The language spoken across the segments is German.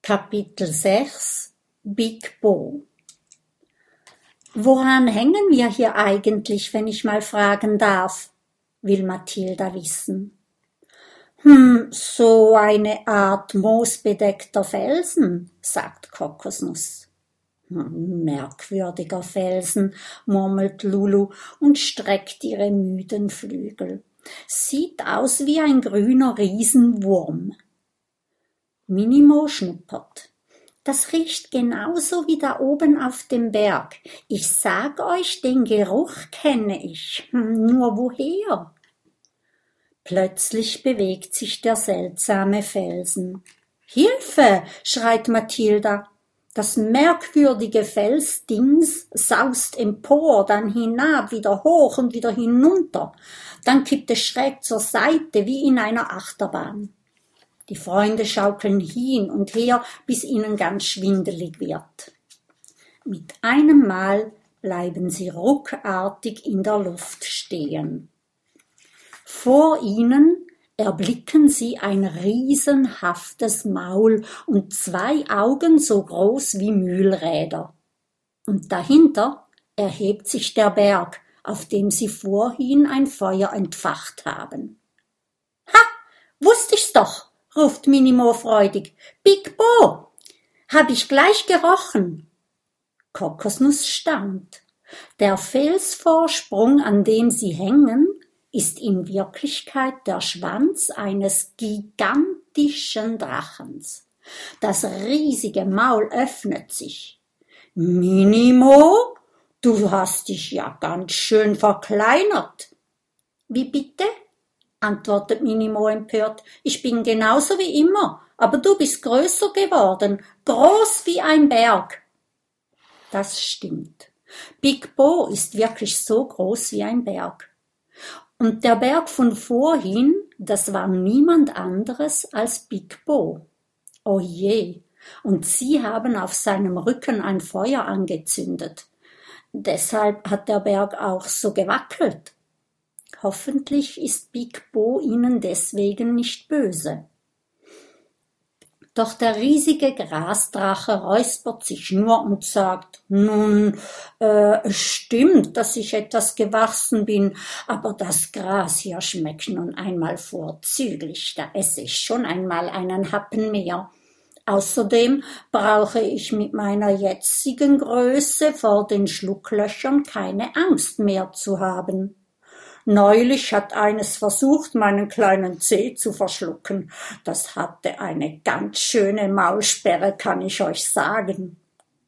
Kapitel 6 Big Bo. Woran hängen wir hier eigentlich, wenn ich mal fragen darf? Will Mathilda wissen. So eine Art moosbedeckter Felsen, sagt Kokosnuss. Merkwürdiger Felsen, murmelt Lulu und streckt ihre müden Flügel. Sieht aus wie ein grüner Riesenwurm. Minimo schnuppert. Das riecht genauso wie da oben auf dem Berg. Ich sag euch, den Geruch kenne ich. Nur woher? Plötzlich bewegt sich der seltsame Felsen. Hilfe! Schreit Mathilda. Das merkwürdige Felsdings saust empor, dann hinab, wieder hoch und wieder hinunter. Dann kippt es schräg zur Seite, wie in einer Achterbahn. Die Freunde schaukeln hin und her, bis ihnen ganz schwindelig wird. Mit einem Mal bleiben sie ruckartig in der Luft stehen. Vor ihnen erblicken sie ein riesenhaftes Maul und 2 Augen so groß wie Mühlräder. Und dahinter erhebt sich der Berg, auf dem sie vorhin ein Feuer entfacht haben. »Ha, wusste ich's doch«, ruft Minimo freudig. »Big Bo, hab ich gleich gerochen.« Kokosnuss staunt. Der Felsvorsprung, an dem sie hängen, ist in Wirklichkeit der Schwanz eines gigantischen Drachens. Das riesige Maul öffnet sich. »Minimo, du hast dich ja ganz schön verkleinert.« »Wie bitte?« antwortet Minimo empört. »Ich bin genauso wie immer, aber du bist größer geworden, groß wie ein Berg.« Das stimmt. Big Bo ist wirklich so groß wie ein Berg. Und der Berg von vorhin, das war niemand anderes als Big Bo. Oh je, und sie haben auf seinem Rücken ein Feuer angezündet. Deshalb hat der Berg auch so gewackelt. Hoffentlich ist Big Bo ihnen deswegen nicht böse. Doch der riesige Grasdrache räuspert sich nur und sagt, »Nun, es stimmt, dass ich etwas gewachsen bin, aber das Gras hier schmeckt nun einmal vorzüglich, da esse ich schon einmal einen Happen mehr. Außerdem brauche ich mit meiner jetzigen Größe vor den Schlucklöchern keine Angst mehr zu haben.« Neulich hat eines versucht, meinen kleinen Zeh zu verschlucken. Das hatte eine ganz schöne Maulsperre, kann ich euch sagen.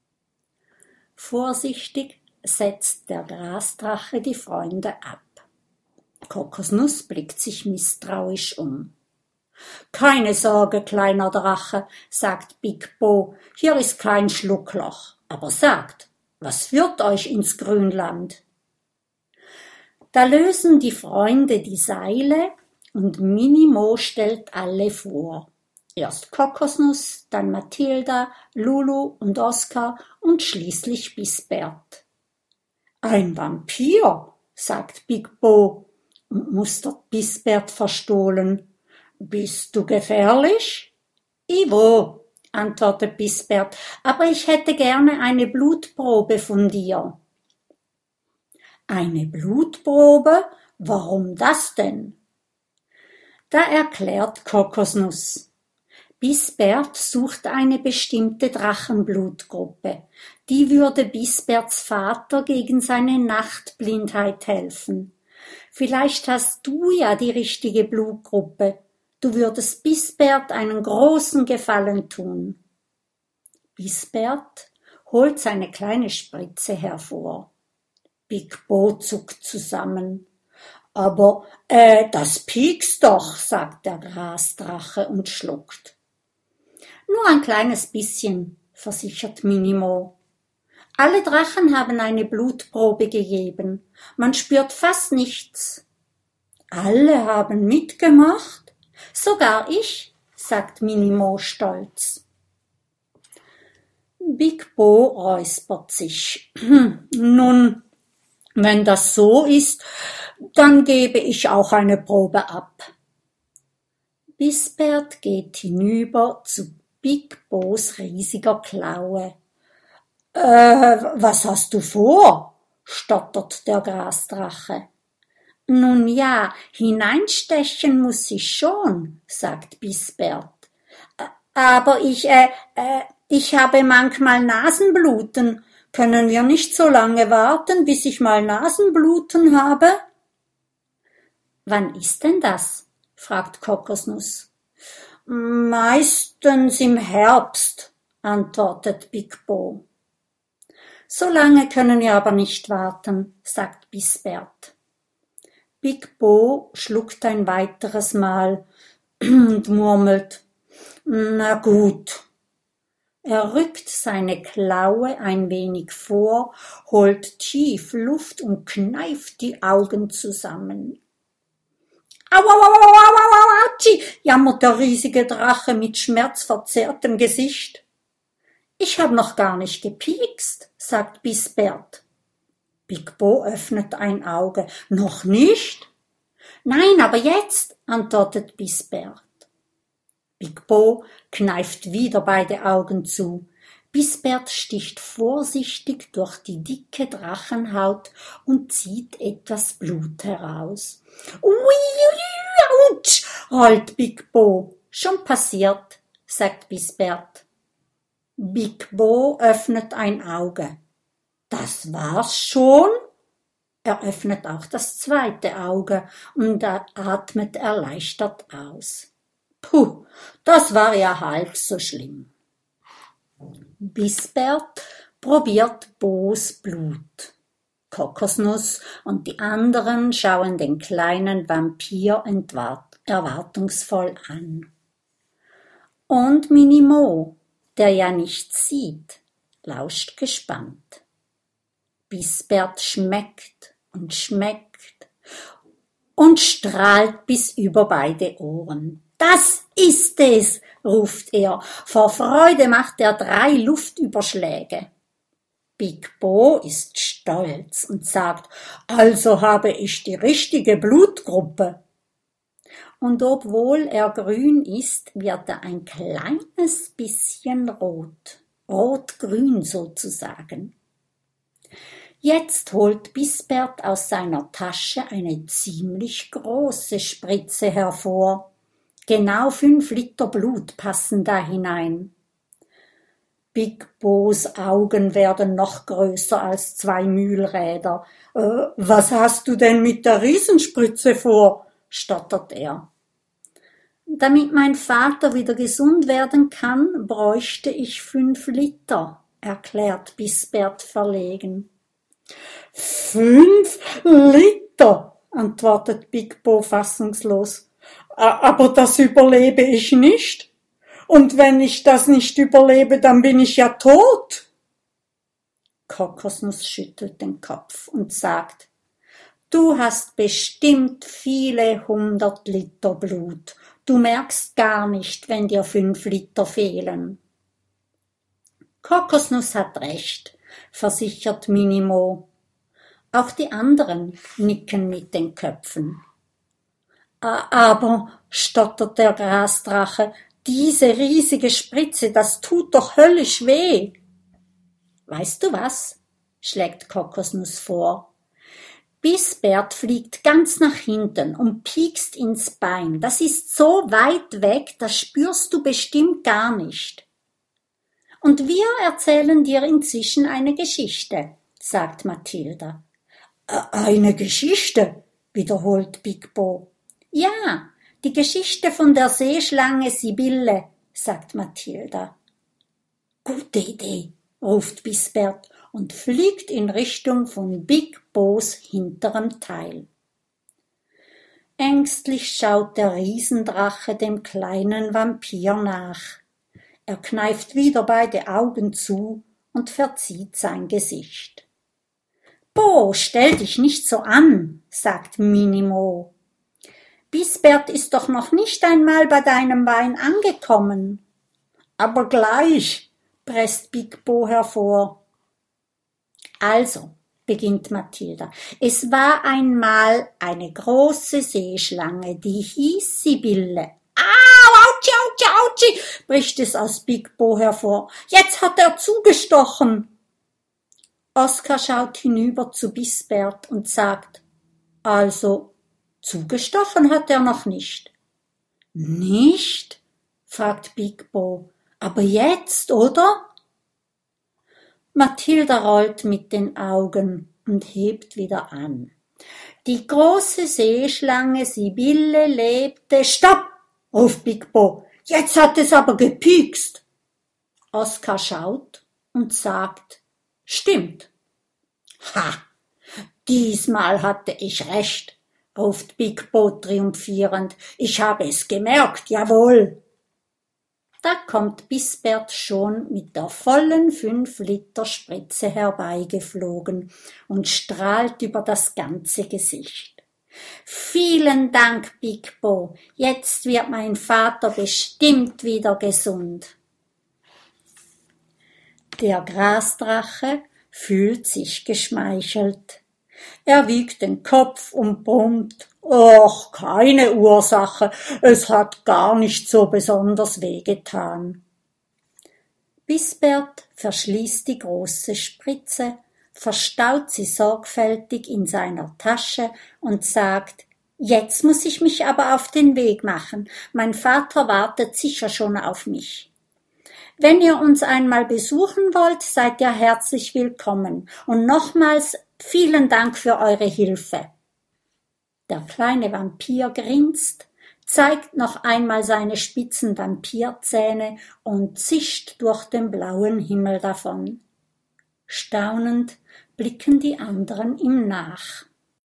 Vorsichtig setzt der Grasdrache die Freunde ab. Kokosnuss blickt sich misstrauisch um. »Keine Sorge, kleiner Drache«, sagt Big Bo, »hier ist kein Schluckloch. Aber sagt, was führt euch ins Grünland?« Da lösen die Freunde die Seile und Minimo stellt alle vor. Erst Kokosnuss, dann Mathilda, Lulu und Oskar und schließlich Bisbert. »Ein Vampir«, sagt Big Bo und mustert Bisbert verstohlen. »Bist du gefährlich?« »Iwo«, antwortet Bisbert, »aber ich hätte gerne eine Blutprobe von dir.« »Eine Blutprobe? Warum das denn?« Da erklärt Kokosnuss. Bisbert sucht eine bestimmte Drachenblutgruppe. Die würde Bisberts Vater gegen seine Nachtblindheit helfen. Vielleicht hast du ja die richtige Blutgruppe. Du würdest Bisbert einen großen Gefallen tun. Bisbert holt seine kleine Spritze hervor. Big Bo zuckt zusammen. »Aber, das piekst doch«, sagt der Grasdrache und schluckt. »Nur ein kleines bisschen«, versichert Minimo. »Alle Drachen haben eine Blutprobe gegeben. Man spürt fast nichts.« »Alle haben mitgemacht? Sogar ich«, sagt Minimo stolz. Big Bo räuspert sich. »Nun, wenn das so ist, dann gebe ich auch eine Probe ab.« Bisbert geht hinüber zu Big Bo's riesiger Klaue. Was hast du vor? Stottert der Grasdrache. Nun ja, hineinstechen muss ich schon, sagt Bisbert. Aber ich habe manchmal Nasenbluten. Können wir nicht so lange warten, bis ich mal Nasenbluten habe? Wann ist denn das? Fragt Kokosnuss. Meistens im Herbst, antwortet Big Bo. So lange können wir aber nicht warten, sagt Bisbert. Big Bo schluckt ein weiteres Mal und murmelt, na gut. Er rückt seine Klaue ein wenig vor, holt tief Luft und kneift die Augen zusammen. Au, au, au, au, au, au, au, jammert der riesige Drache mit schmerzverzerrtem Gesicht. Ich hab noch gar nicht gepiekst, sagt Bisbert. Big Bo öffnet ein Auge. Noch nicht? Nein, aber jetzt, antwortet Bisbert. Big Bo kneift wieder beide Augen zu. Bisbert sticht vorsichtig durch die dicke Drachenhaut und zieht etwas Blut heraus. Ui, ouch, rollt Big Bo. Schon passiert, sagt Bisbert. Big Bo öffnet ein Auge. Das war's schon? Er öffnet auch das zweite Auge und atmet erleichtert aus. Puh, das war ja halb so schlimm. Bisbert probiert Bos Blut. Kokosnuss und die anderen schauen den kleinen Vampir erwartungsvoll an. Und Minimo, der ja nichts sieht, lauscht gespannt. Bisbert schmeckt und strahlt bis über beide Ohren. Das ist es, ruft er. Vor Freude macht er 3 Luftüberschläge. Big Bo ist stolz und sagt, also habe ich die richtige Blutgruppe. Und obwohl er grün ist, wird er ein kleines bisschen rot. Rot-grün sozusagen. Jetzt holt Bisbert aus seiner Tasche eine ziemlich große Spritze hervor. Genau 5 Liter Blut passen da hinein. Big Bos Augen werden noch größer als 2 Mühlräder. Was hast du denn mit der Riesenspritze vor? Stottert er. Damit mein Vater wieder gesund werden kann, bräuchte ich 5 Liter, erklärt Bisbert verlegen. 5 Liter, antwortet Big Bo fassungslos. Aber das überlebe ich nicht. Und wenn ich das nicht überlebe, dann bin ich ja tot. Kokosnuss schüttelt den Kopf und sagt, du hast bestimmt viele 100 Liter Blut. Du merkst gar nicht, wenn dir 5 Liter fehlen. Kokosnuss hat recht, versichert Minimo. Auch die anderen nicken mit den Köpfen. Aber, stottert der Grasdrache, diese riesige Spritze, das tut doch höllisch weh. Weißt du was? Schlägt Kokosnuss vor. Bisbert fliegt ganz nach hinten und piekst ins Bein. Das ist so weit weg, das spürst du bestimmt gar nicht. Und wir erzählen dir inzwischen eine Geschichte, sagt Mathilda. Eine Geschichte, wiederholt Big Bo. Ja, die Geschichte von der Seeschlange Sibylle, sagt Mathilda. Gute Idee, ruft Bisbert und fliegt in Richtung von Big Bos hinterem Teil. Ängstlich schaut der Riesendrache dem kleinen Vampir nach. Er kneift wieder beide Augen zu und verzieht sein Gesicht. Bo, stell dich nicht so an, sagt Minimo. Bisbert ist doch noch nicht einmal bei deinem Bein angekommen. Aber gleich, presst Big Bo hervor. Also, beginnt Mathilda, es war einmal eine große Seeschlange, die hieß Sibylle. Au, Autschi, Autschi, Autschi, bricht es aus Big Bo hervor. Jetzt hat er zugestochen. Oskar schaut hinüber zu Bisbert und sagt, also, zugestochen hat er noch nicht. Nicht? Fragt Big Bo. Aber jetzt, oder? Mathilda rollt mit den Augen und hebt wieder an. Die große Seeschlange Sibylle lebte. Stopp! Ruft Big Bo. Jetzt hat es aber gepiekst. Oskar schaut und sagt, stimmt. Ha! Diesmal hatte ich recht, ruft Big Bo triumphierend. Ich habe es gemerkt, jawohl. Da kommt Bisbert schon mit der vollen 5-Liter-Spritze herbeigeflogen und strahlt über das ganze Gesicht. Vielen Dank, Big Bo. Jetzt wird mein Vater bestimmt wieder gesund. Der Grasdrache fühlt sich geschmeichelt. Er wiegt den Kopf und brummt. Och, keine Ursache, es hat gar nicht so besonders wehgetan. Bisbert verschließt die große Spritze, verstaut sie sorgfältig in seiner Tasche und sagt, jetzt muss ich mich aber auf den Weg machen, mein Vater wartet sicher schon auf mich. Wenn ihr uns einmal besuchen wollt, seid ihr herzlich willkommen und nochmals vielen Dank für eure Hilfe. Der kleine Vampir grinst, zeigt noch einmal seine spitzen Vampirzähne und zischt durch den blauen Himmel davon. Staunend blicken die anderen ihm nach.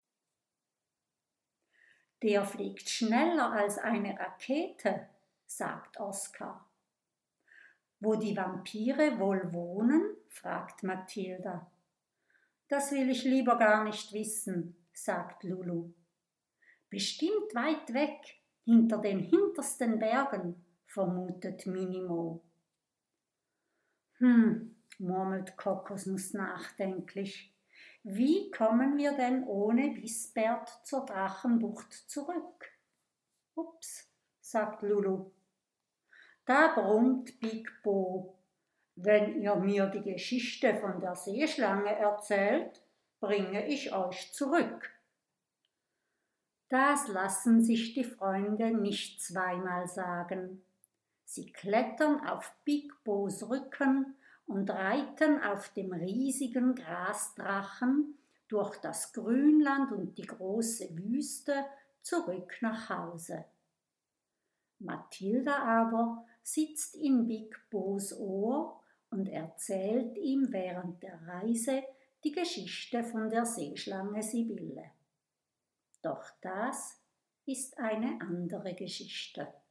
Der fliegt schneller als eine Rakete, sagt Oskar. Wo die Vampire wohl wohnen? Fragt Mathilda. Das will ich lieber gar nicht wissen, sagt Lulu. Bestimmt weit weg, hinter den hintersten Bergen, vermutet Minimo. Murmelt Kokosnuss nachdenklich. Wie kommen wir denn ohne Bisbert zur Drachenbucht zurück? Ups, sagt Lulu. Da brummt Big Bo. Wenn ihr mir die Geschichte von der Seeschlange erzählt, bringe ich euch zurück. Das lassen sich die Freunde nicht zweimal sagen. Sie klettern auf Big Bos Rücken und reiten auf dem riesigen Grasdrachen durch das Grünland und die große Wüste zurück nach Hause. Mathilda aber sitzt in Big Bos Ohr und erzählt ihm während der Reise die Geschichte von der Seeschlange Sibylle. Doch das ist eine andere Geschichte.